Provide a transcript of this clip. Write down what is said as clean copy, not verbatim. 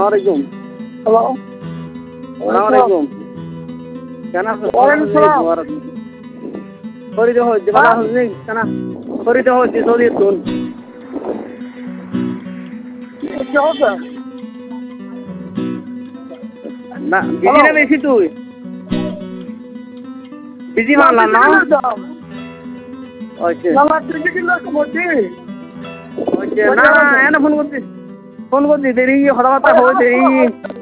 আলাইকুম। হ্যালো, আসসালামু আলাইকুম। কেন আছো? ওয়ালাইকুম সালাম। ফরিদ হচ্ছে ভালো আছো নি? কেন ফরিদ হচ্ছে সৌদি তুন কি হচ্ছে? না বিজি না বেশি তুই বিজি মানলাম না ওইছে ওইছে না এনে ফোন করছি দেরি কথাবার্তা হয় দেরি